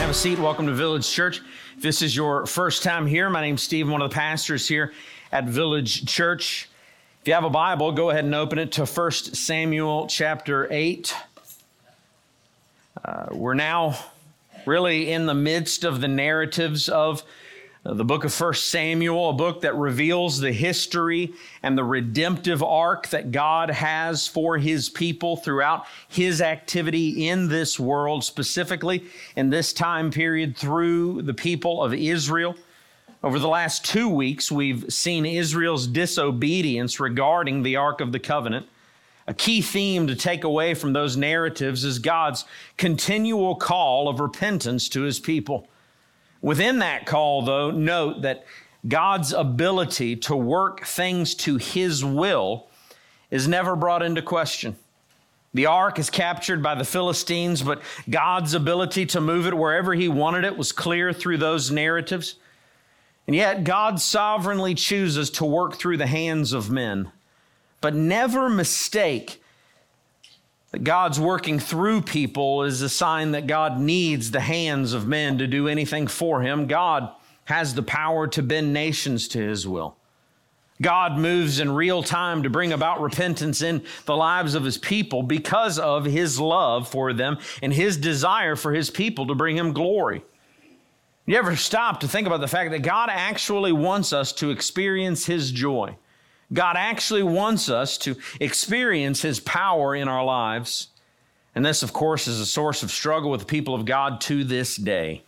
Have a seat. Welcome to Village Church. If this is your first time here, my name's Steve, I'm one of the pastors here at Village Church. If you have a Bible, go ahead and open it to 1 Samuel chapter 8. We're now really in the midst of the narratives of the book of 1 Samuel, a book that reveals the history and the redemptive arc that God has for his people throughout his activity in this world, specifically in this time period through the people of Israel. Over the last 2 weeks, we've seen Israel's disobedience regarding the Ark of the Covenant. A key theme to take away from those narratives is God's continual call of repentance to his people. Within that call, though, note that God's ability to work things to his will is never brought into question. The ark is captured by the Philistines, but God's ability to move it wherever he wanted it was clear through those narratives. And yet, God sovereignly chooses to work through the hands of men. But never mistake that God's working through people is a sign that God needs the hands of men to do anything for him. God has the power to bend nations to his will. God moves in real time to bring about repentance in the lives of his people because of his love for them and his desire for his people to bring him glory. You ever stop to think about the fact that God actually wants us to experience his joy? God actually wants us to experience his power in our lives. And this, of course, is a source of struggle with the people of God to this day.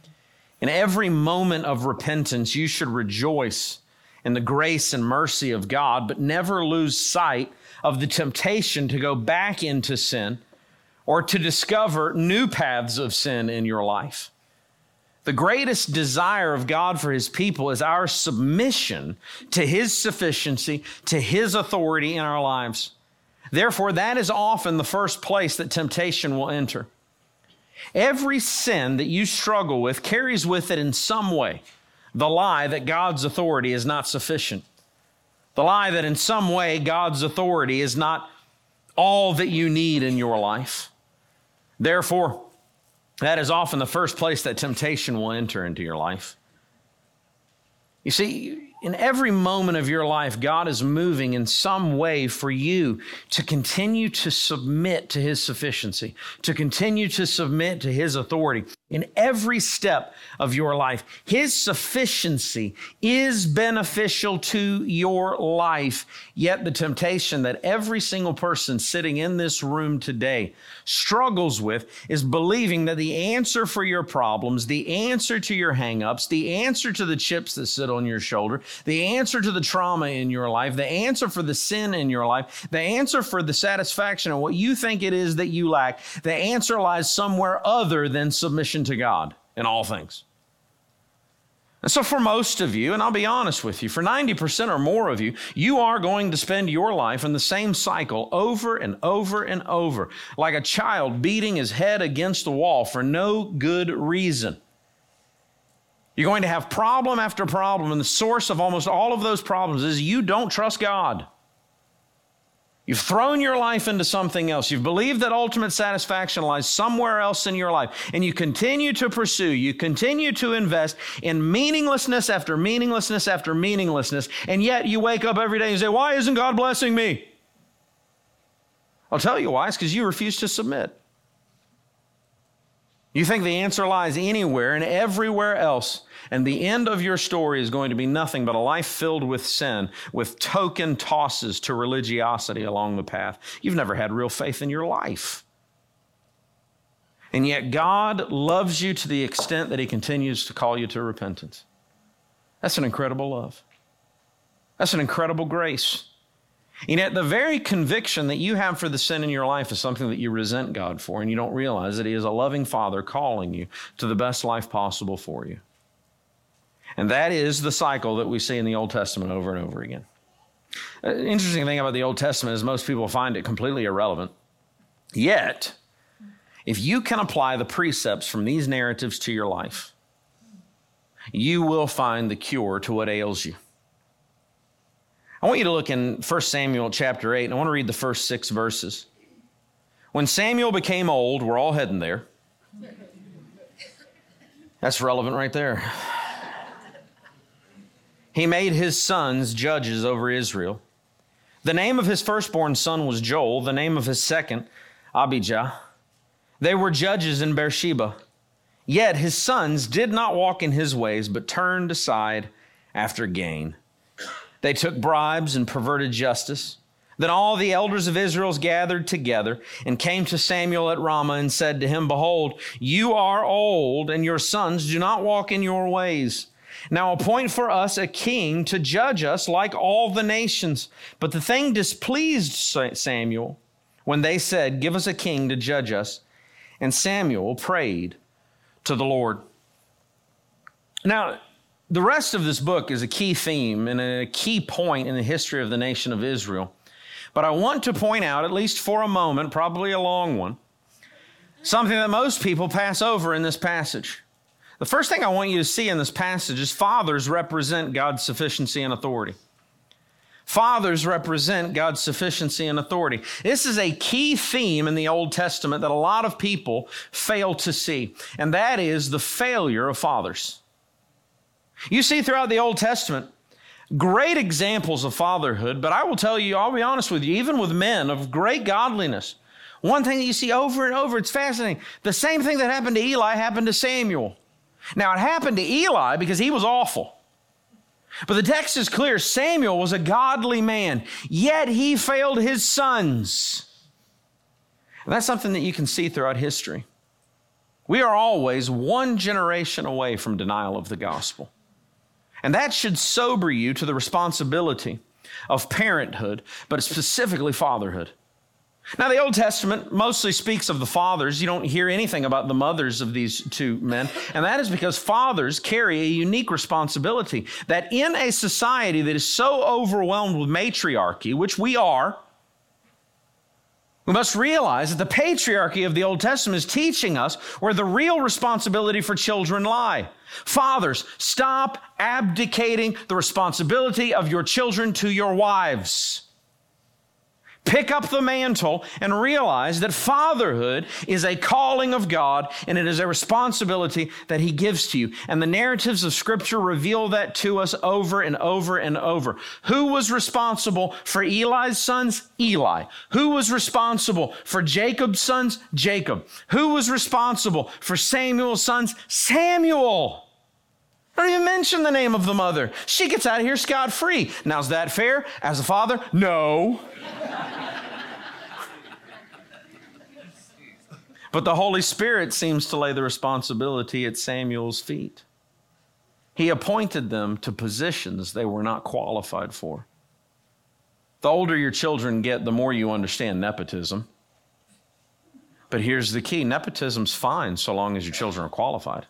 In every moment of repentance, you should rejoice in the grace and mercy of God, but never lose sight of the temptation to go back into sin or to discover new paths of sin in your life. The greatest desire of God for his people is our submission to his sufficiency, to his authority in our lives. Therefore, that is often the first place that temptation will enter. Every sin that you struggle with carries with it in some way the lie that God's authority is not sufficient. The lie that in some way God's authority is not all that you need in your life. Therefore, that is often the first place that temptation will enter into your life. You see, in every moment of your life, God is moving in some way for you to continue to submit to his sufficiency, to continue to submit to his authority. In every step of your life, his sufficiency is beneficial to your life. Yet the temptation that every single person sitting in this room today struggles with is believing that the answer for your problems, the answer to your hang-ups, the answer to the chips that sit on your shoulder, the answer to the trauma in your life, the answer for the sin in your life, the answer for the satisfaction of what you think it is that you lack, the answer lies somewhere other than submission to God in all things. And so for most of you, and I'll be honest with you, for 90% or more of you, you are going to spend your life in the same cycle over and over and over, like a child beating his head against the wall for no good reason. You're going to have problem after problem, and the source of almost all of those problems is you don't trust God. You've thrown your life into something else. You've believed that ultimate satisfaction lies somewhere else in your life. And you continue to pursue, you continue to invest in meaninglessness after meaninglessness after meaninglessness. And yet you wake up every day and say, why isn't God blessing me? I'll tell you why. It's because you refuse to submit. You think the answer lies anywhere and everywhere else, and the end of your story is going to be nothing but a life filled with sin, with token tosses to religiosity along the path. You've never had real faith in your life. And yet God loves you to the extent that he continues to call you to repentance. That's an incredible love. That's an incredible grace. And yet the very conviction that you have for the sin in your life is something that you resent God for, and you don't realize that he is a loving Father calling you to the best life possible for you. And that is the cycle that we see in the Old Testament over and over again. An interesting thing about the Old Testament is most people find it completely irrelevant. Yet, if you can apply the precepts from these narratives to your life, you will find the cure to what ails you. I want you to look in 1 Samuel chapter 8, and I want to read the first 6 verses. When Samuel became old, we're all heading there. That's relevant right there. He made his sons judges over Israel. The name of his firstborn son was Joel, the name of his second, Abijah. They were judges in Beersheba. Yet his sons did not walk in his ways, but turned aside after gain. They took bribes and perverted justice. Then all the elders of Israel gathered together and came to Samuel at Ramah and said to him, Behold, you are old, and your sons do not walk in your ways. Now appoint for us a king to judge us like all the nations. But the thing displeased Samuel when they said, Give us a king to judge us. And Samuel prayed to the Lord. Now, the rest of this book is a key theme and a key point in the history of the nation of Israel. But I want to point out, at least for a moment, probably a long one, something that most people pass over in this passage. The first thing I want you to see in this passage is fathers represent God's sufficiency and authority. Fathers represent God's sufficiency and authority. This is a key theme in the Old Testament that a lot of people fail to see, and that is the failure of fathers. You see throughout the Old Testament great examples of fatherhood, but I will tell you, I'll be honest with you, even with men of great godliness, one thing that you see over and over, it's fascinating. The same thing that happened to Eli happened to Samuel. Now, it happened to Eli because he was awful. But the text is clear. Samuel was a godly man, yet he failed his sons. And that's something that you can see throughout history. We are always one generation away from denial of the gospel. And that should sober you to the responsibility of parenthood, but specifically fatherhood. Now, the Old Testament mostly speaks of the fathers. You don't hear anything about the mothers of these two men. And that is because fathers carry a unique responsibility that in a society that is so overwhelmed with matriarchy, which we are, we must realize that the patriarchy of the Old Testament is teaching us where the real responsibility for children lie. Fathers, stop abdicating the responsibility of your children to your wives. Pick up the mantle and realize that fatherhood is a calling of God and it is a responsibility that He gives to you. And the narratives of Scripture reveal that to us over and over and over. Who was responsible for Eli's sons? Eli. Who was responsible for Jacob's sons? Jacob. Who was responsible for Samuel's sons? Samuel. I don't even mention the name of the mother. She gets out of here scot-free. Now, is that fair? As a father? No. But the Holy Spirit seems to lay the responsibility at Samuel's feet. He appointed them to positions they were not qualified for. The older your children get, the more you understand nepotism. But here's the key. Nepotism's fine so long as your children are qualified.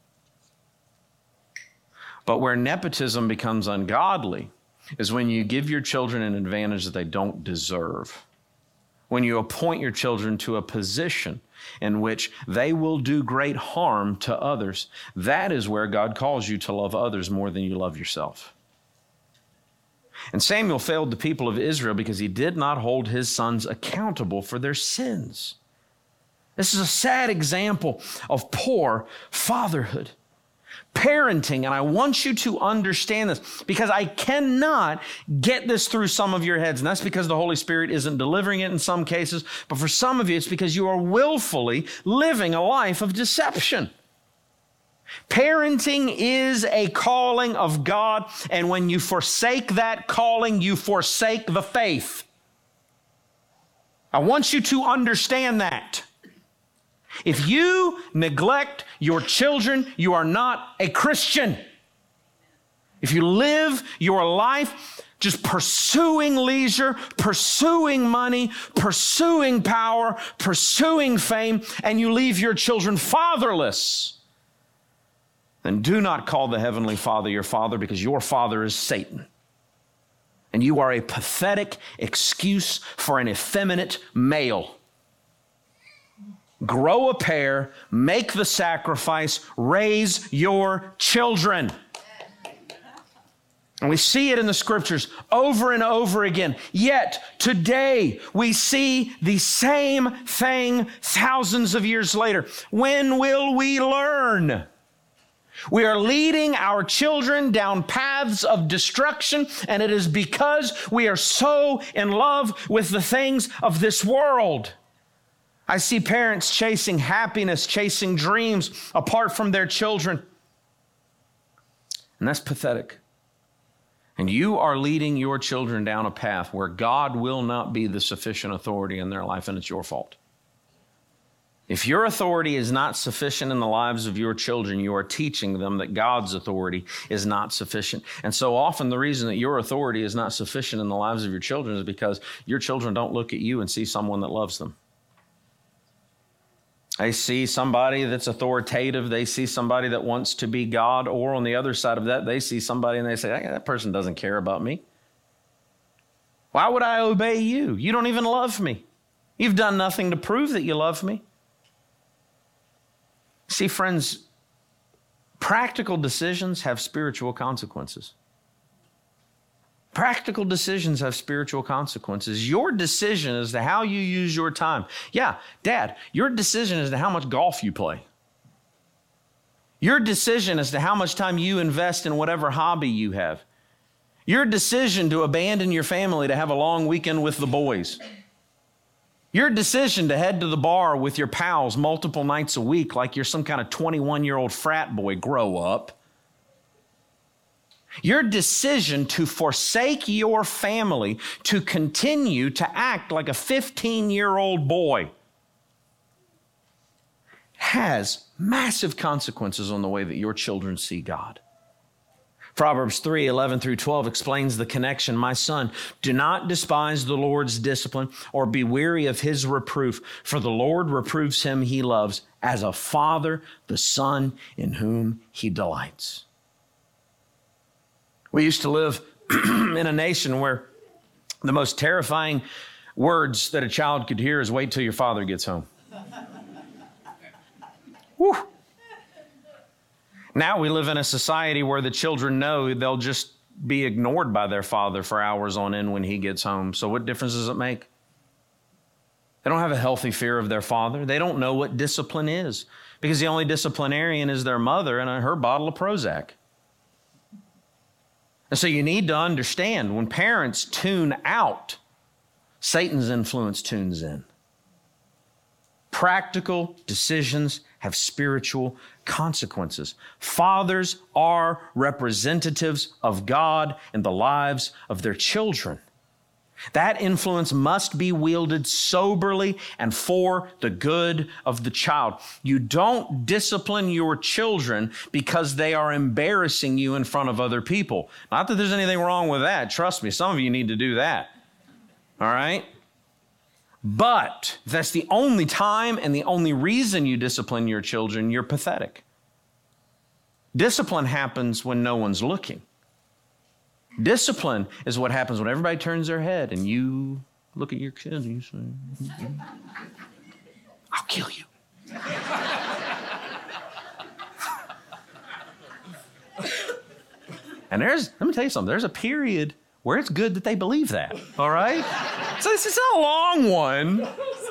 But where nepotism becomes ungodly is when you give your children an advantage that they don't deserve. When you appoint your children to a position in which they will do great harm to others, that is where God calls you to love others more than you love yourself. And Samuel failed the people of Israel because he did not hold his sons accountable for their sins. This is a sad example of poor fatherhood. Parenting, and I want you to understand this because I cannot get this through some of your heads, and that's because the Holy Spirit isn't delivering it in some cases, but for some of you, it's because you are willfully living a life of deception. Parenting is a calling of God, and when you forsake that calling, you forsake the faith. I want you to understand that. If you neglect your children, you are not a Christian. If you live your life just pursuing leisure, pursuing money, pursuing power, pursuing fame, and you leave your children fatherless, then do not call the Heavenly Father your Father, because your father is Satan. And you are a pathetic excuse for an effeminate male. Grow a pair, make the sacrifice, raise your children. And we see it in the Scriptures over and over again. Yet today we see the same thing thousands of years later. When will we learn? We are leading our children down paths of destruction, and it is because we are so in love with the things of this world. I see parents chasing happiness, chasing dreams apart from their children. And that's pathetic. And you are leading your children down a path where God will not be the sufficient authority in their life, and it's your fault. If your authority is not sufficient in the lives of your children, you are teaching them that God's authority is not sufficient. And so often the reason that your authority is not sufficient in the lives of your children is because your children don't look at you and see someone that loves them. They see somebody that's authoritative. They see somebody that wants to be God. Or on the other side of that, they see somebody and they say, that person doesn't care about me. Why would I obey you? You don't even love me. You've done nothing to prove that you love me. See, friends, practical decisions have spiritual consequences. Practical decisions have spiritual consequences. Your decision as to how you use your time. Yeah, Dad, your decision as to how much golf you play. Your decision as to how much time you invest in whatever hobby you have. Your decision to abandon your family to have a long weekend with the boys. Your decision to head to the bar with your pals multiple nights a week like you're some kind of 21-year-old frat boy. Grow up. Your decision to forsake your family to continue to act like a 15-year-old boy has massive consequences on the way that your children see God. Proverbs 3:11-12 explains the connection. My son, do not despise the Lord's discipline or be weary of his reproof, for the Lord reproves him he loves as a father the son in whom he delights. We used to live in a nation where the most terrifying words that a child could hear is wait till your father gets home. Whew. Now we live in a society where the children know they'll just be ignored by their father for hours on end when he gets home. So what difference does it make? They don't have a healthy fear of their father. They don't know what discipline is because the only disciplinarian is their mother and her bottle of Prozac. And so you need to understand when parents tune out, Satan's influence tunes in. Practical decisions have spiritual consequences. Fathers are representatives of God in the lives of their children. That influence must be wielded soberly and for the good of the child. You don't discipline your children because they are embarrassing you in front of other people. Not that there's anything wrong with that. Trust me, some of you need to do that. All right? But if that's the only time and the only reason you discipline your children, you're pathetic. Discipline happens when no one's looking. Discipline is what happens when everybody turns their head and you look at your kids and you say, I'll kill you. And let me tell you something, there's a period where it's good that they believe that, all right? So this is a long one.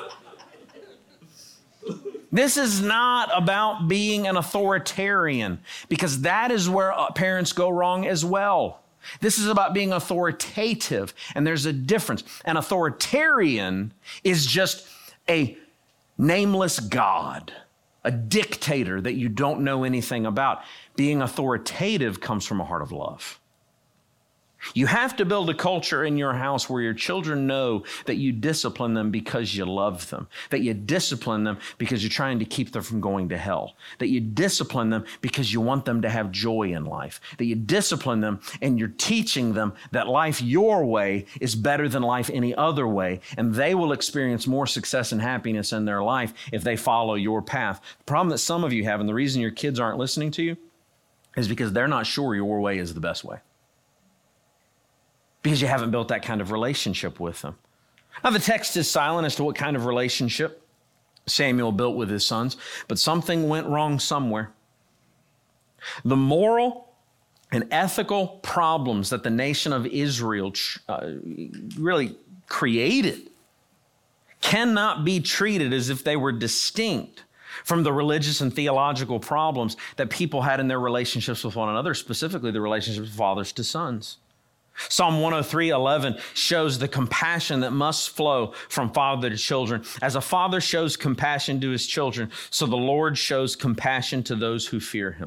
This is not about being an authoritarian, because that is where parents go wrong as well. This is about being authoritative, and there's a difference. An authoritarian is just a nameless God, a dictator that you don't know anything about. Being authoritative comes from a heart of love. You have to build a culture in your house where your children know that you discipline them because you love them, that you discipline them because you're trying to keep them from going to hell, that you discipline them because you want them to have joy in life, that you discipline them and you're teaching them that life your way is better than life any other way, and they will experience more success and happiness in their life if they follow your path. The problem that some of you have, and the reason your kids aren't listening to you, is because they're not sure your way is the best way. Because you haven't built that kind of relationship with them. Now, the text is silent as to what kind of relationship Samuel built with his sons, but something went wrong somewhere. The moral and ethical problems that the nation of Israel really created cannot be treated as if they were distinct from the religious and theological problems that people had in their relationships with one another, specifically the relationships of fathers to sons. Psalm 103:11 shows the compassion that must flow from father to children. As a father shows compassion to his children, so the Lord shows compassion to those who fear him.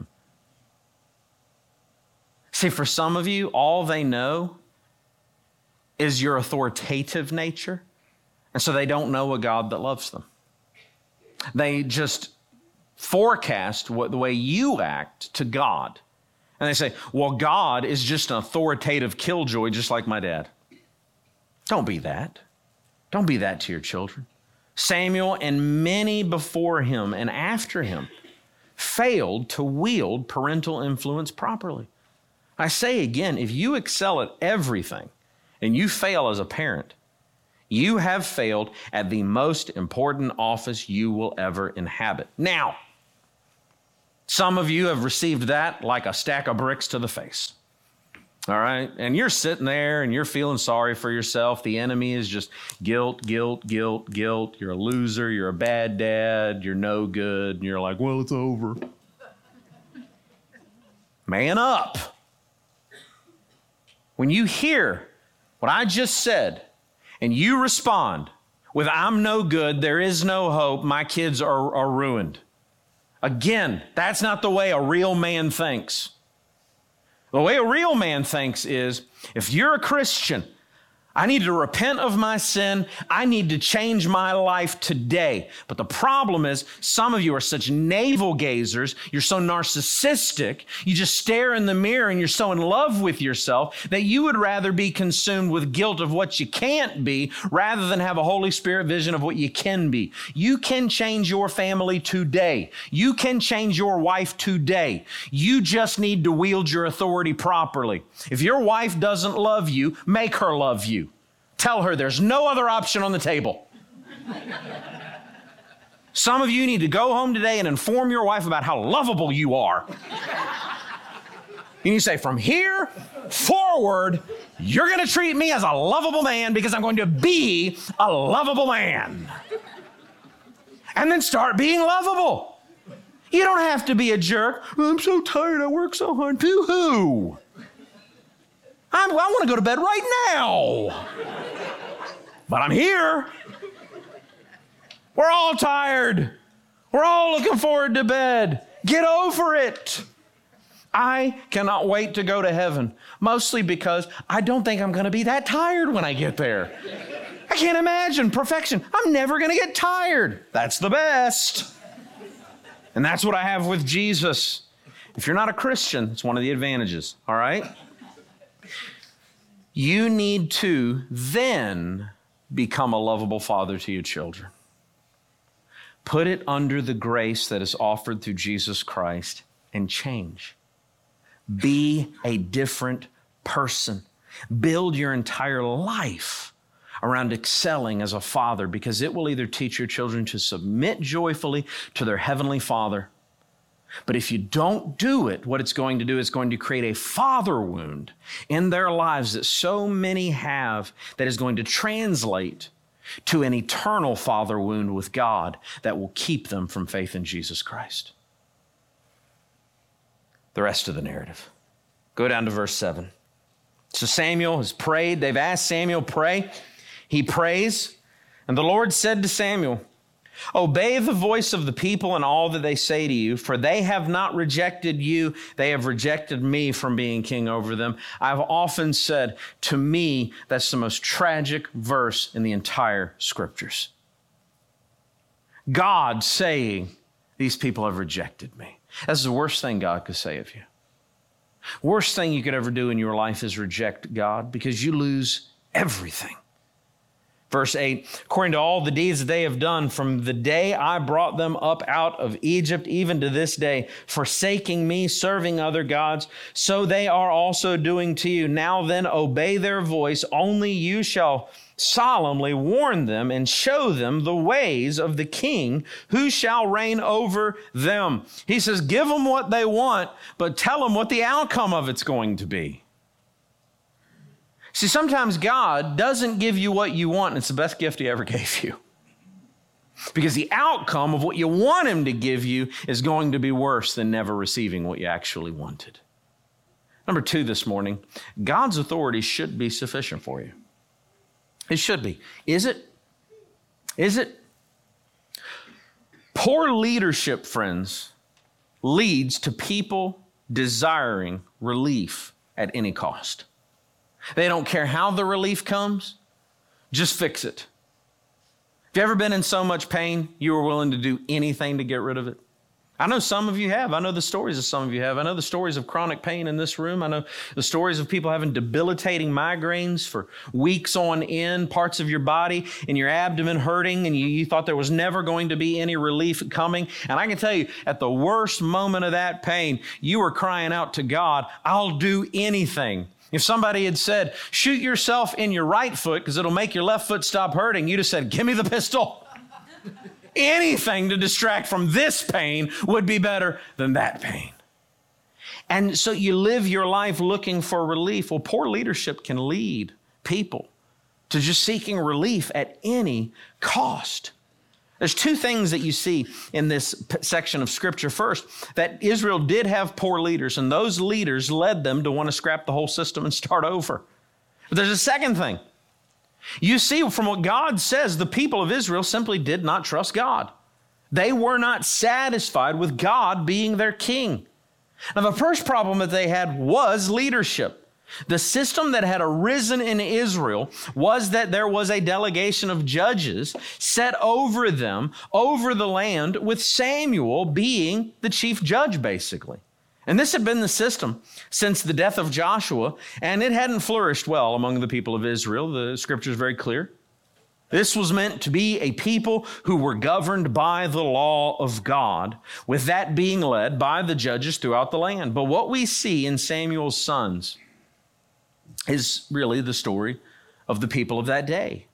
See, for some of you, all they know is your authoritative nature, and so they don't know a God that loves them. They just forecast the way you act to God. And they say, well, God is just an authoritative killjoy, just like my dad. Don't be that. Don't be that to your children. Samuel and many before him and after him failed to wield parental influence properly. I say again, if you excel at everything and you fail as a parent, you have failed at the most important office you will ever inhabit. Now, some of you have received that like a stack of bricks to the face. All right? And you're sitting there and you're feeling sorry for yourself. The enemy is just guilt, guilt, guilt, guilt. You're a loser. You're a bad dad. You're no good. And you're like, well, it's over. Man up. When you hear what I just said and you respond with, I'm no good, there is no hope, my kids are ruined. Again, that's not the way a real man thinks. The way a real man thinks is, if you're a Christian, I need to repent of my sin. I need to change my life today. But the problem is, some of you are such navel gazers. You're so narcissistic. You just stare in the mirror and you're so in love with yourself that you would rather be consumed with guilt of what you can't be rather than have a Holy Spirit vision of what you can be. You can change your family today. You can change your wife today. You just need to wield your authority properly. If your wife doesn't love you, make her love you. Tell her there's no other option on the table. Some of you need to go home today and inform your wife about how lovable you are. You need to say, from here forward, you're going to treat me as a lovable man because I'm going to be a lovable man. And then start being lovable. You don't have to be a jerk. I'm so tired, I work so hard. Boo-hoo. I want to go to bed right now. But I'm here. We're all tired. We're all looking forward to bed. Get over it. I cannot wait to go to heaven, mostly because I don't think I'm going to be that tired when I get there. I can't imagine perfection. I'm never going to get tired. That's the best. And that's what I have with Jesus. If you're not a Christian, it's one of the advantages, all right? You need to then become a lovable father to your children. Put it under the grace that is offered through Jesus Christ and change. Be a different person. Build your entire life around excelling as a father, because it will either teach your children to submit joyfully to their heavenly Father. But if you don't do it, what it's going to do is going to create a father wound in their lives that so many have, that is going to translate to an eternal father wound with God that will keep them from faith in Jesus Christ. The rest of the narrative. Go down to verse 7. So Samuel has prayed. They've asked Samuel, pray. He prays. And the Lord said to Samuel, obey the voice of the people and all that they say to you, for they have not rejected you. They have rejected me from being king over them. I've often said, to me, that's the most tragic verse in the entire scriptures. God saying, these people have rejected me. That's the worst thing God could say of you. Worst thing you could ever do in your life is reject God, because you lose everything. Verse 8, according to all the deeds that they have done from the day I brought them up out of Egypt, even to this day, forsaking me, serving other gods, so they are also doing to you. Now then, obey their voice. Only you shall solemnly warn them and show them the ways of the king who shall reign over them. He says, give them what they want, but tell them what the outcome of it's going to be. See, sometimes God doesn't give you what you want, and it's the best gift he ever gave you. Because the outcome of what you want him to give you is going to be worse than never receiving what you actually wanted. Number 2 this morning, God's authority should be sufficient for you. It should be. Is it? Is it? Poor leadership, friends, leads to people desiring relief at any cost. They don't care how the relief comes, just fix it. Have you ever been in so much pain you were willing to do anything to get rid of it? I know some of you have. I know the stories of some of you have. I know the stories of chronic pain in this room. I know the stories of people having debilitating migraines for weeks on end, parts of your body and your abdomen hurting, and you thought there was never going to be any relief coming. And I can tell you, at the worst moment of that pain, you were crying out to God, I'll do anything. If somebody had said, shoot yourself in your right foot because it'll make your left foot stop hurting, you'd have said, give me the pistol. Anything to distract from this pain would be better than that pain. And so you live your life looking for relief. Well, poor leadership can lead people to just seeking relief at any cost. There's 2 things that you see in this section of Scripture. First, that Israel did have poor leaders, and those leaders led them to want to scrap the whole system and start over. But there's a second thing. You see from what God says, the people of Israel simply did not trust God. They were not satisfied with God being their king. Now, the first problem that they had was leadership. The system that had arisen in Israel was that there was a delegation of judges set over them, over the land, with Samuel being the chief judge, basically. And this had been the system since the death of Joshua, and it hadn't flourished well among the people of Israel. The Scripture is very clear. This was meant to be a people who were governed by the law of God, with that being led by the judges throughout the land. But what we see in Samuel's sons is really the story of the people of that day.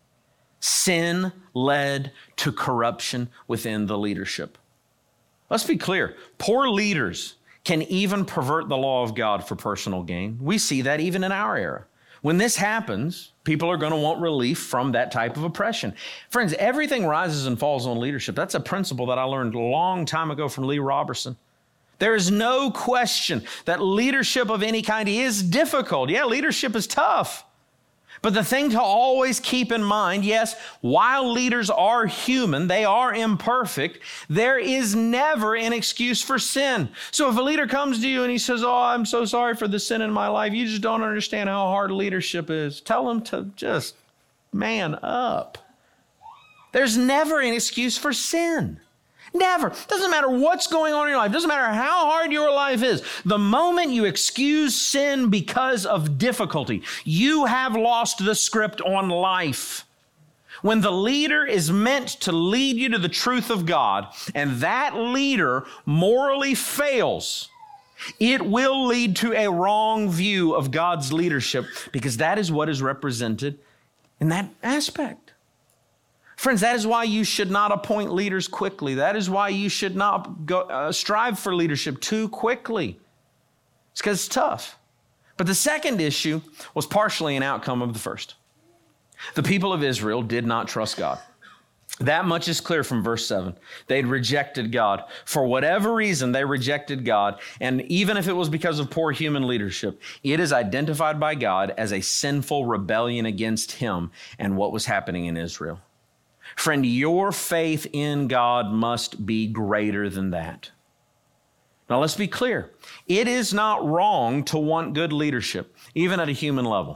Sin led to corruption within the leadership. Let's be clear. Poor leaders can even pervert the law of God for personal gain. We see that even in our era. When this happens, people are going to want relief from that type of oppression. Friends, everything rises and falls on leadership. That's a principle that I learned a long time ago from Lee Robertson. There is no question that leadership of any kind is difficult. Yeah, leadership is tough. But the thing to always keep in mind, yes, while leaders are human, they are imperfect, there is never an excuse for sin. So if a leader comes to you and he says, oh, I'm so sorry for the sin in my life, you just don't understand how hard leadership is. Tell them to just man up. There's never an excuse for sin. Never. Doesn't matter what's going on in your life. Doesn't matter how hard your life is. The moment you excuse sin because of difficulty, you have lost the script on life. When the leader is meant to lead you to the truth of God, and that leader morally fails, it will lead to a wrong view of God's leadership, because that is what is represented in that aspect. Friends, that is why you should not appoint leaders quickly. That is why you should not strive for leadership too quickly. It's because it's tough. But the second issue was partially an outcome of the first. The people of Israel did not trust God. That much is clear from verse 7. They'd rejected God. For whatever reason, they rejected God. And even if it was because of poor human leadership, it is identified by God as a sinful rebellion against him and what was happening in Israel. Friend, your faith in God must be greater than that. Now, let's be clear. It is not wrong to want good leadership, even at a human level.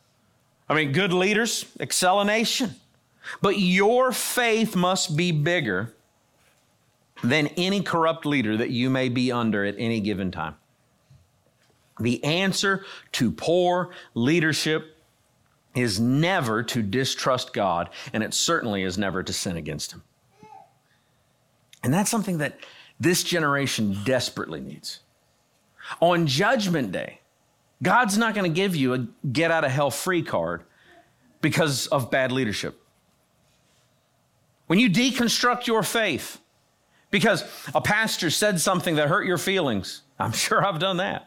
I mean, good leaders excel a nation. But your faith must be bigger than any corrupt leader that you may be under at any given time. The answer to poor leadership is never to distrust God, and it certainly is never to sin against him. And that's something that this generation desperately needs. On Judgment Day, God's not going to give you a get-out-of-hell-free card because of bad leadership. When you deconstruct your faith because a pastor said something that hurt your feelings, I'm sure I've done that.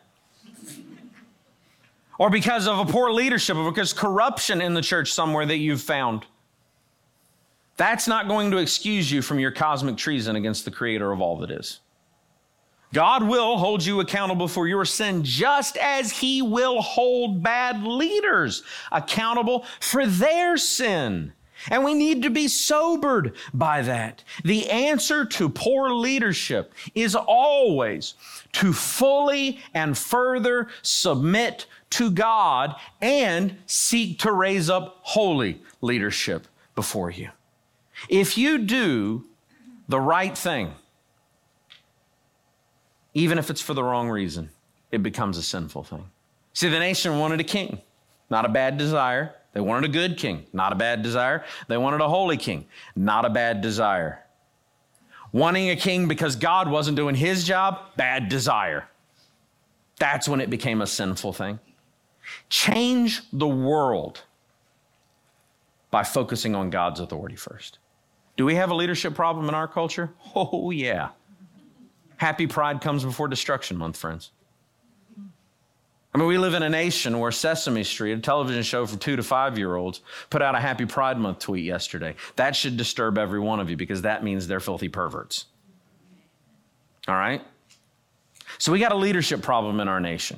Or because of a poor leadership, or because corruption in the church somewhere that you've found. That's not going to excuse you from your cosmic treason against the creator of all that is. God will hold you accountable for your sin just as he will hold bad leaders accountable for their sin. And we need to be sobered by that. The answer to poor leadership is always to fully and further submit to God and seek to raise up holy leadership before you. If you do the right thing, even if it's for the wrong reason, it becomes a sinful thing. See, the nation wanted a king, not a bad desire. They wanted a good king, not a bad desire. They wanted a holy king, not a bad desire. Wanting a king because God wasn't doing his job, bad desire. That's when it became a sinful thing. Change the world by focusing on God's authority first. Do we have a leadership problem in our culture? Oh, yeah. Happy Pride comes before Destruction Month, friends. I mean, we live in a nation where Sesame Street, a television show for 2 to 5-year-olds, put out a Happy Pride Month tweet yesterday. That should disturb every one of you because that means they're filthy perverts. All right? So we got a leadership problem in our nation.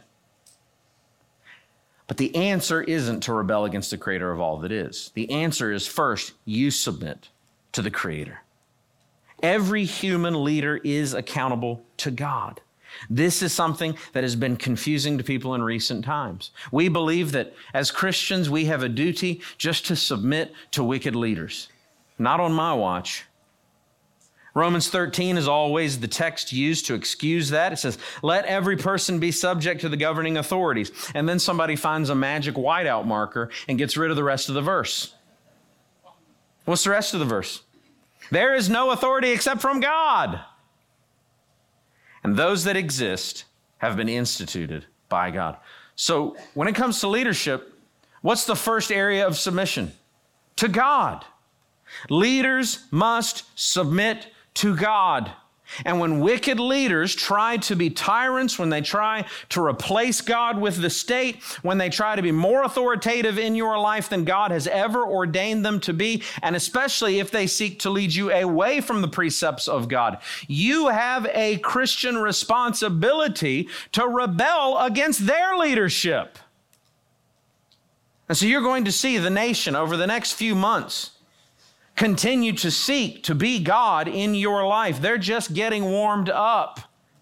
But the answer isn't to rebel against the creator of all that is. The answer is first, you submit to the creator. Every human leader is accountable to God. This is something that has been confusing to people in recent times. We believe that as Christians, we have a duty just to submit to wicked leaders. Not on my watch. Romans 13 is always the text used to excuse that. It says, let every person be subject to the governing authorities. And then somebody finds a magic whiteout marker and gets rid of the rest of the verse. What's the rest of the verse? There is no authority except from God. And those that exist have been instituted by God. So when it comes to leadership, what's the first area of submission? To God. Leaders must submit to God. And when wicked leaders try to be tyrants, when they try to replace God with the state, when they try to be more authoritative in your life than God has ever ordained them to be, and especially if they seek to lead you away from the precepts of God, you have a Christian responsibility to rebel against their leadership. And so you're going to see the nation over the next few months continue to seek to be God in your life. They're just getting warmed up.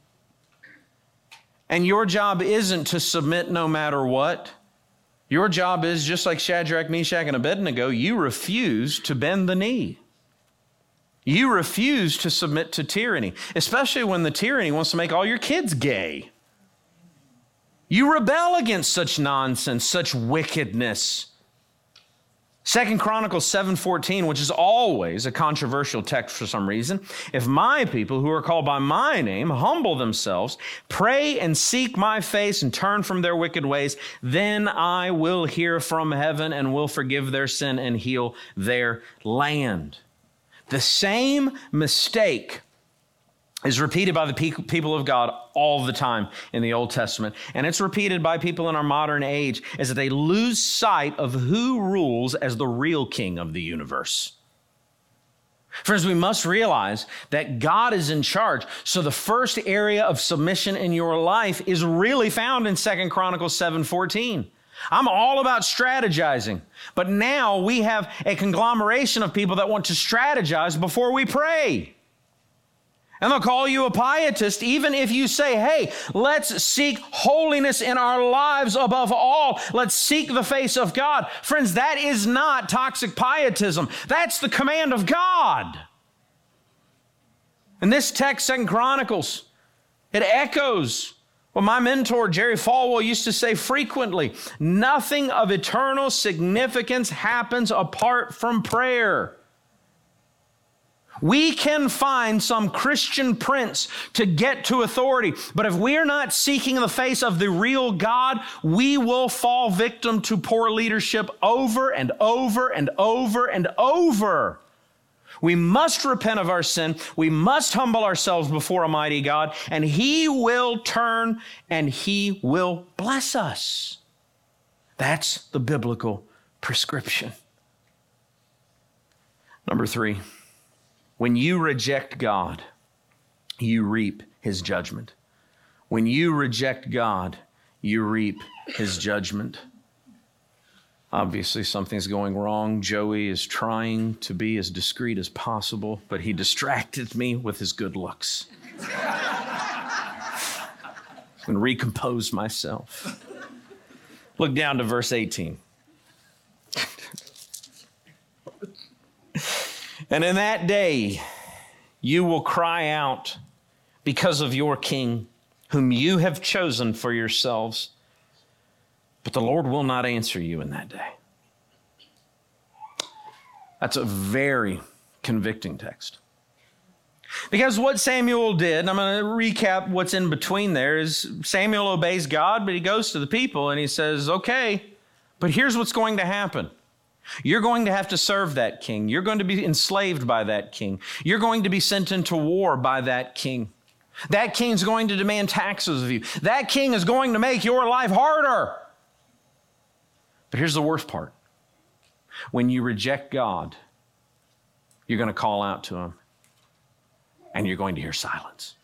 And your job isn't to submit no matter what. Your job is, just like Shadrach, Meshach, and Abednego, you refuse to bend the knee. You refuse to submit to tyranny, especially when the tyranny wants to make all your kids gay. You rebel against such nonsense, such wickedness. 2 Chronicles 7:14, which is always a controversial text for some reason. If my people who are called by my name humble themselves, pray and seek my face and turn from their wicked ways, then I will hear from heaven and will forgive their sin and heal their land. The same mistake is repeated by the people of God all the time in the Old Testament. And it's repeated by people in our modern age, is that they lose sight of who rules as the real king of the universe. Friends, we must realize that God is in charge. So the first area of submission in your life is really found in 2 Chronicles 7:14. I'm all about strategizing, but now we have a conglomeration of people that want to strategize before we pray. And they'll call you a pietist even if you say, hey, let's seek holiness in our lives above all. Let's seek the face of God. Friends, that is not toxic pietism. That's the command of God. In this text, 2 Chronicles, it echoes what my mentor, Jerry Falwell, used to say frequently. Nothing of eternal significance happens apart from prayer. We can find some Christian prince to get to authority, but if we're not seeking the face of the real God, we will fall victim to poor leadership over and over and over and over. We must repent of our sin. We must humble ourselves before a mighty God, and He will turn and He will bless us. That's the biblical prescription. Number 3, when you reject God, you reap his judgment. When you reject God, you reap his judgment. Obviously, something's going wrong. Joey is trying to be as discreet as possible, but he distracted me with his good looks. I'm going to recompose myself. Look down to verse 18. And in that day, you will cry out because of your king, whom you have chosen for yourselves. But the Lord will not answer you in that day. That's a very convicting text. Because what Samuel did, and I'm going to recap what's in between there, is Samuel obeys God, but he goes to the people and he says, okay, but here's what's going to happen. You're going to have to serve that king. You're going to be enslaved by that king. You're going to be sent into war by that king. That king's going to demand taxes of you. That king is going to make your life harder. But here's the worst part. When you reject God, you're going to call out to him and you're going to hear silence.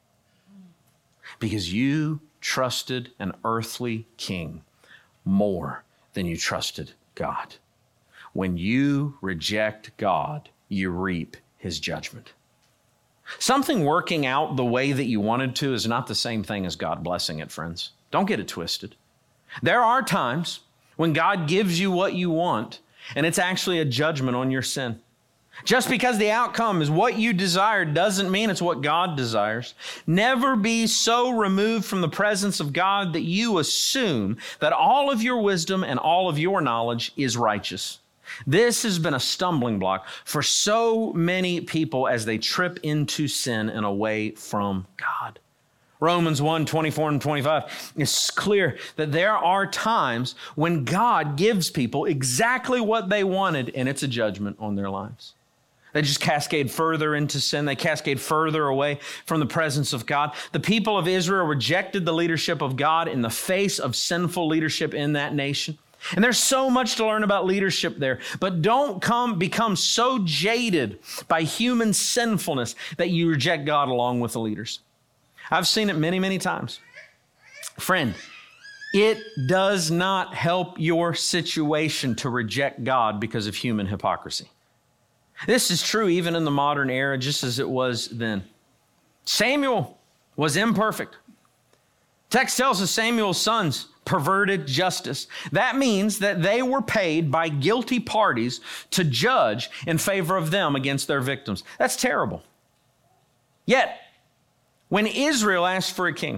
Because you trusted an earthly king more than you trusted God. When you reject God, you reap his judgment. Something working out the way that you wanted to is not the same thing as God blessing it, friends. Don't get it twisted. There are times when God gives you what you want, and it's actually a judgment on your sin. Just because the outcome is what you desire doesn't mean it's what God desires. Never be so removed from the presence of God that you assume that all of your wisdom and all of your knowledge is righteous. This has been a stumbling block for so many people as they trip into sin and away from God. Romans 1, 24 and 25 is clear that there are times when God gives people exactly what they wanted, and it's a judgment on their lives. They just cascade further into sin. They cascade further away from the presence of God. The people of Israel rejected the leadership of God in the face of sinful leadership in that nation. And there's so much to learn about leadership there. But don't become so jaded by human sinfulness that you reject God along with the leaders. I've seen it many, many times. Friend, it does not help your situation to reject God because of human hypocrisy. This is true even in the modern era, just as it was then. Samuel was imperfect. Text tells us Samuel's sons perverted justice. That means that they were paid by guilty parties to judge in favor of them against their victims. That's terrible. Yet, when Israel asked for a king,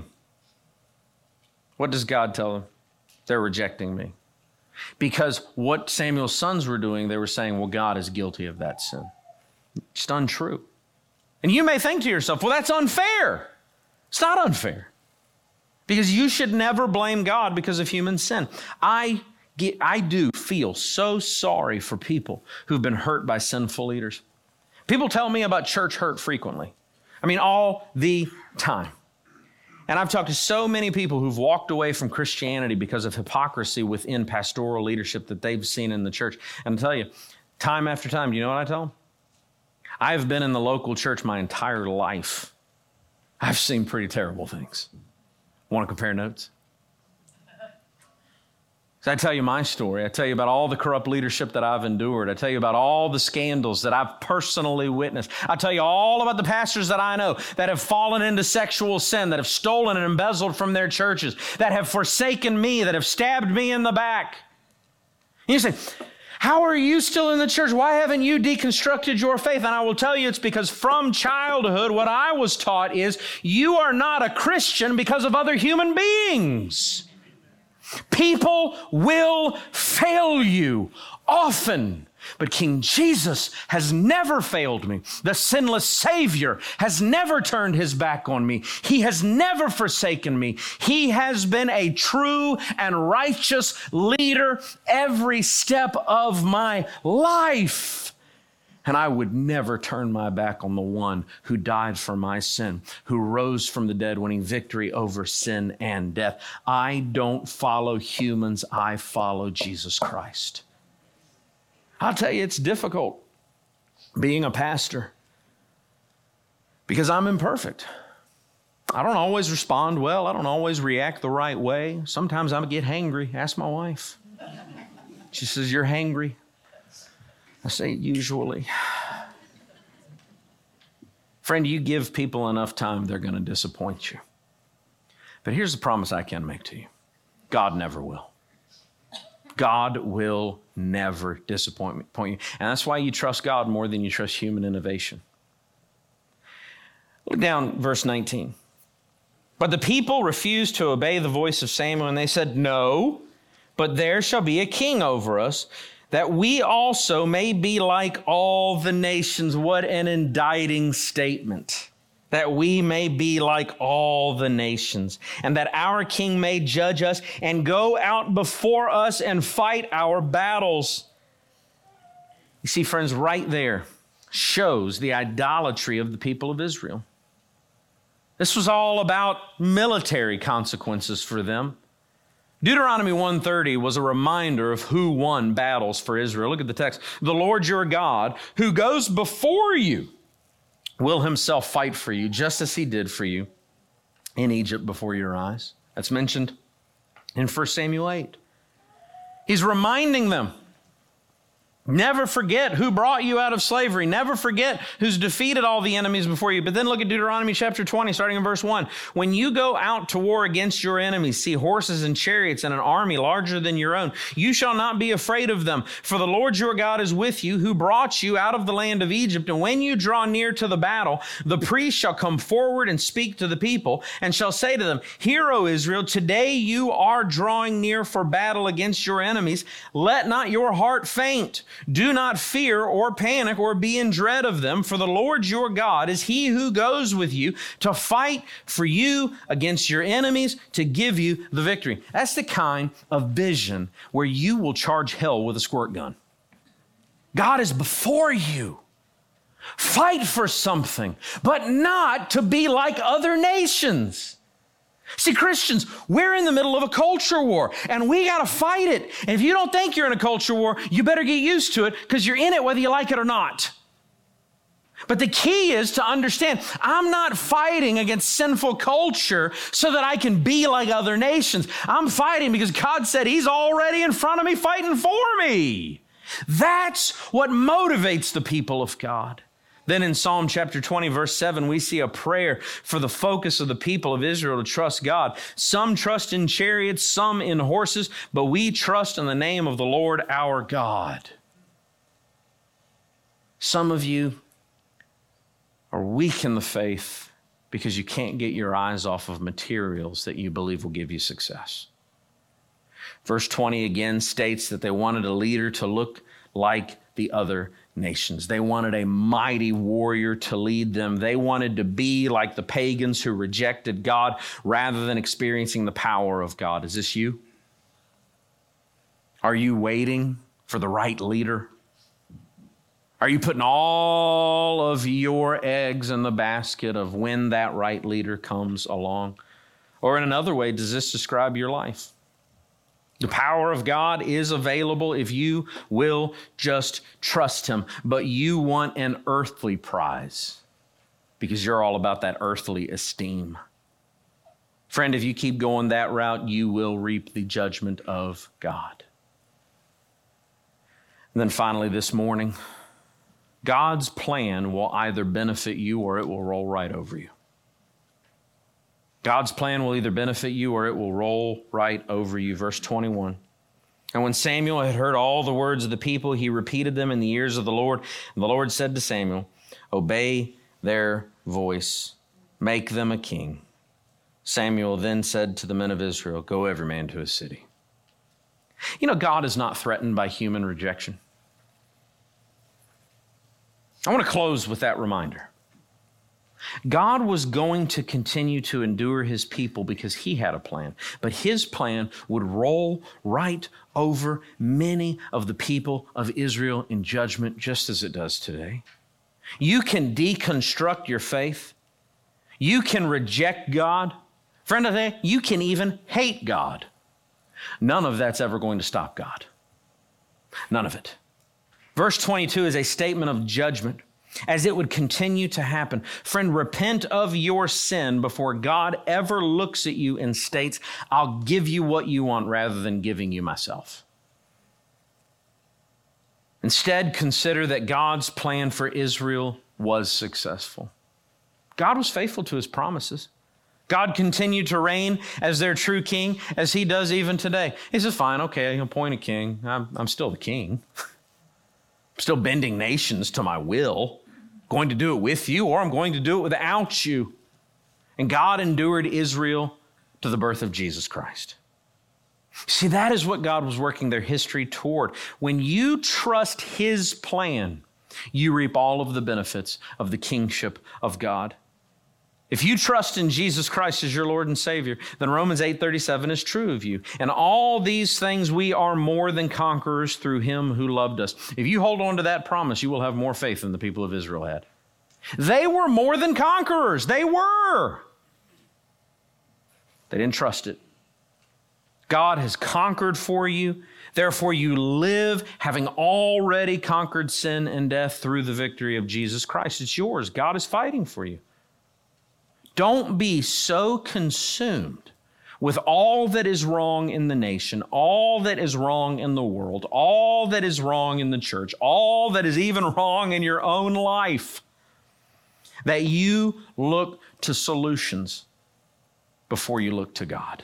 what does God tell them? They're rejecting me. Because what Samuel's sons were doing, they were saying, well, God is guilty of that sin. Just untrue. And you may think to yourself, well, that's unfair. It's not unfair. Because you should never blame God because of human sin. I do feel so sorry for people who've been hurt by sinful leaders. People tell me about church hurt frequently. I mean, all the time. And I've talked to so many people who've walked away from Christianity because of hypocrisy within pastoral leadership that they've seen in the church. And I'll tell you, time after time, do you know what I tell them? I've been in the local church my entire life. I've seen pretty terrible things. Want to compare notes? So I tell you my story. I tell you about all the corrupt leadership that I've endured. I tell you about all the scandals that I've personally witnessed. I tell you all about the pastors that I know that have fallen into sexual sin, that have stolen and embezzled from their churches, that have forsaken me, that have stabbed me in the back. And you say, how are you still in the church? Why haven't you deconstructed your faith? And I will tell you it's because from childhood, what I was taught is you are not a Christian because of other human beings. People will fail you often, but King Jesus has never failed me. The sinless Savior has never turned his back on me. He has never forsaken me. He has been a true and righteous leader every step of my life. And I would never turn my back on the one who died for my sin, who rose from the dead, winning victory over sin and death. I don't follow humans. I follow Jesus Christ. I'll tell you, it's difficult. being a pastor because I'm imperfect. I don't always respond well. I don't always react the right way. Sometimes I get hangry. Ask my wife. She says, "You're hangry." I say, "Usually." Friend, you give people enough time, they're going to disappoint you. But here's the promise I can make to you. God never will. God will never disappoint you. And that's why you trust God more than you trust human innovation. Look down verse 19. But the people refused to obey the voice of Samuel, and they said, "No, but there shall be a king over us, that we also may be like all the nations." What an indicting statement. That we may be like all the nations, and that our king may judge us and go out before us and fight our battles. You see, friends, right there shows the idolatry of the people of Israel. This was all about military consequences for them. Deuteronomy 1:30 was a reminder of who won battles for Israel. Look at the text. "The Lord your God, who goes before you, will himself fight for you, just as he did for you in Egypt before your eyes." That's mentioned in 1 Samuel 8. He's reminding them, never forget who brought you out of slavery. Never forget who's defeated all the enemies before you. But then look at Deuteronomy chapter 20, starting in verse 1. "When you go out to war against your enemies, see horses and chariots and an army larger than your own, you shall not be afraid of them. For the Lord your God is with you, who brought you out of the land of Egypt. And when you draw near to the battle, the priest shall come forward and speak to the people, and shall say to them, 'Hear, O Israel, today you are drawing near for battle against your enemies. Let not your heart faint. Do not fear or panic or be in dread of them, for the Lord your God is he who goes with you to fight for you against your enemies, to give you the victory.'" That's the kind of vision where you will charge hell with a squirt gun. God is before you. Fight for something, but not to be like other nations. See, Christians, we're in the middle of a culture war, and we got to fight it. And if you don't think you're in a culture war, you better get used to it, because you're in it whether you like it or not. But the key is to understand, I'm not fighting against sinful culture so that I can be like other nations. I'm fighting because God said he's already in front of me fighting for me. That's what motivates the people of God. Then in Psalm chapter 20, verse 7, we see a prayer for the focus of the people of Israel to trust God. "Some trust in chariots, some in horses, but we trust in the name of the Lord our God." Some of you are weak in the faith because you can't get your eyes off of materials that you believe will give you success. Verse 20 again states that they wanted a leader to look like the other nations. They wanted a mighty warrior to lead them. They wanted to be like the pagans who rejected God rather than experiencing the power of God. Is this you? Are you waiting for the right leader? Are you putting all of your eggs in the basket of when that right leader comes along? Or in another way, does this describe your life? The power of God is available if you will just trust him, but you want an earthly prize because you're all about that earthly esteem. Friend, if you keep going that route, you will reap the judgment of God. And then finally this morning, God's plan will either benefit you or it will roll right over you. God's plan will either benefit you or it will roll right over you. Verse 21. "And when Samuel had heard all the words of the people, he repeated them in the ears of the Lord. And the Lord said to Samuel, 'Obey their voice, make them a king.' Samuel then said to the men of Israel, 'Go every man to his city.'" You know, God is not threatened by human rejection. I want to close with that reminder. God was going to continue to endure his people because he had a plan, but his plan would roll right over many of the people of Israel in judgment, just as it does today. You can deconstruct your faith. You can reject God. Friend of the day, you can even hate God. None of that's ever going to stop God. None of it. Verse 22 is a statement of judgment, as it would continue to happen. Friend, repent of your sin before God ever looks at you and states, I'll give you what you want rather than giving you myself. Instead, consider that God's plan for Israel was successful. God was faithful to his promises. God continued to reign as their true king, as he does even today. He says, fine, okay, appoint a king. I'm still the king. I'm still bending nations to my will. Going to do it with you, or I'm going to do it without you. And God endured Israel to the birth of Jesus Christ. See, that is what God was working their history toward. When you trust his plan, you reap all of the benefits of the kingship of God. If you trust in Jesus Christ as your Lord and Savior, then Romans 8:37 is true of you. And all these things we are more than conquerors through him who loved us. If you hold on to that promise, you will have more faith than the people of Israel had. They were more than conquerors. They were. They didn't trust it. God has conquered for you. Therefore, you live having already conquered sin and death through the victory of Jesus Christ. It's yours. God is fighting for you. Don't be so consumed with all that is wrong in the nation, all that is wrong in the world, all that is wrong in the church, all that is even wrong in your own life, that you look to solutions before you look to God.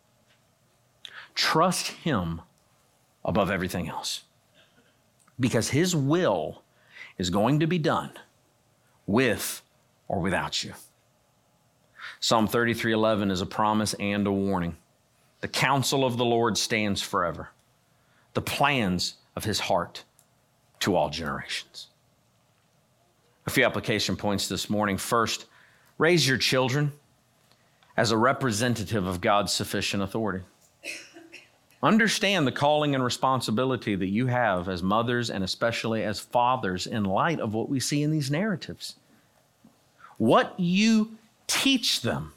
Trust him above everything else, because his will is going to be done with or without you. Psalm 33:11 is a promise and a warning. The counsel of the Lord stands forever, the plans of his heart to all generations. A few application points this morning. First, raise your children as a representative of God's sufficient authority. Understand the calling and responsibility that you have as mothers and especially as fathers in light of what we see in these narratives. What you teach them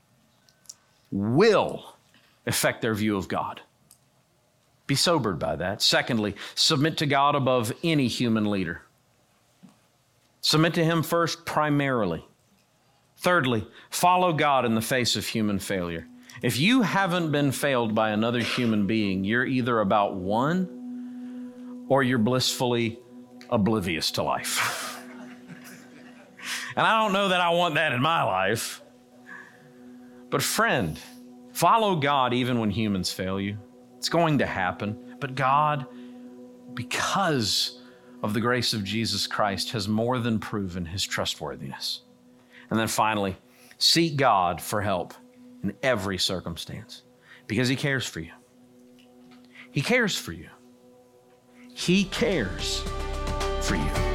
will affect their view of God. Be sobered by that. Secondly, submit to God above any human leader. Submit to him first primarily. Thirdly, follow God in the face of human failure. If you haven't been failed by another human being, you're either about one or you're blissfully oblivious to life. And I don't know that I want that in my life. But friend, follow God even when humans fail you. It's going to happen. But God, because of the grace of Jesus Christ, has more than proven his trustworthiness. And then finally, seek God for help in every circumstance, because he cares for you. He cares for you. He cares for you.